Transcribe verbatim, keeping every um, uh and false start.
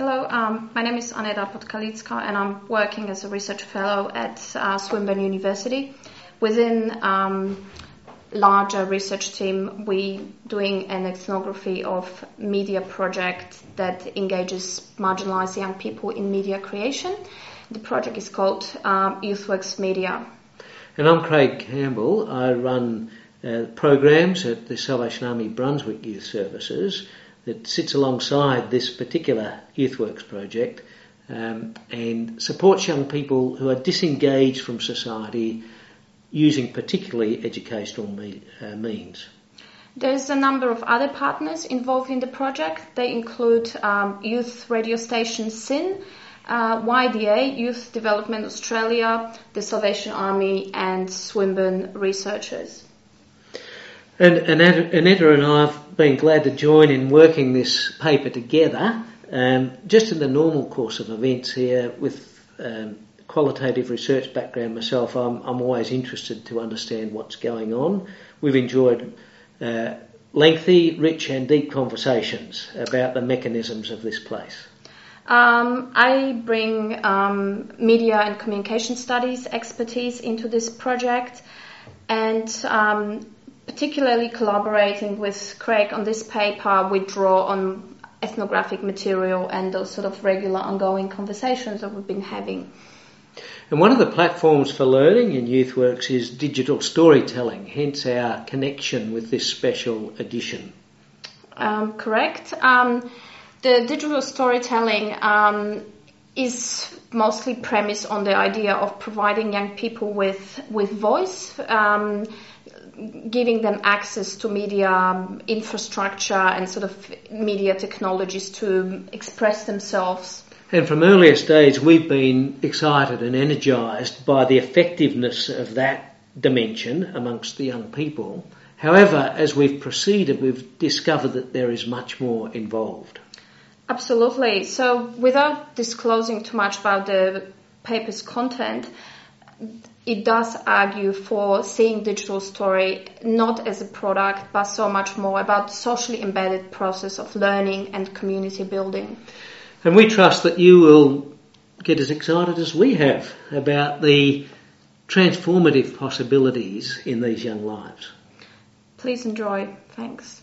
Hello, um, my name is Aneta Podkalicka and I'm working as a research fellow at uh, Swinburne University. Within um, larger research team, we doing an ethnography of media project that engages marginalized young people in media creation. The project is called um, YouthWorks Media. And I'm Craig Campbell. I run uh, programs at the Salvation Army Brunswick Youth Services that sits alongside this particular YouthWorks project um, and supports young people who are disengaged from society using particularly educational me- uh, means. There's a number of other partners involved in the project. They include um, youth radio station S I N, uh, Y D A, Youth Development Australia, the Salvation Army and Swinburne researchers. And Aneta and I have been glad to join in working this paper together, um, just in the normal course of events here. With um, qualitative research background myself, I'm, I'm always interested to understand what's going on. We've enjoyed uh, lengthy, rich and deep conversations about the mechanisms of this place. Um, I bring um, media and communication studies expertise into this project, and um, particularly collaborating with Craig on this paper, we draw on ethnographic material and those sort of regular ongoing conversations that we've been having. And one of the platforms for learning in YouthWorks is digital storytelling, hence our connection with this special edition. Um, correct. Um, the digital storytelling um, is mostly premised on the idea of providing young people with, with voice, um, giving them access to media infrastructure and sort of media technologies to express themselves. And from earliest days, we've been excited and energised by the effectiveness of that dimension amongst the young people. However, as we've proceeded, we've discovered that there is much more involved. Absolutely. So without disclosing too much about the paper's content, it does argue for seeing digital story not as a product, but so much more about the socially embedded process of learning and community building. And we trust that you will get as excited as we have about the transformative possibilities in these young lives. Please enjoy. Thanks.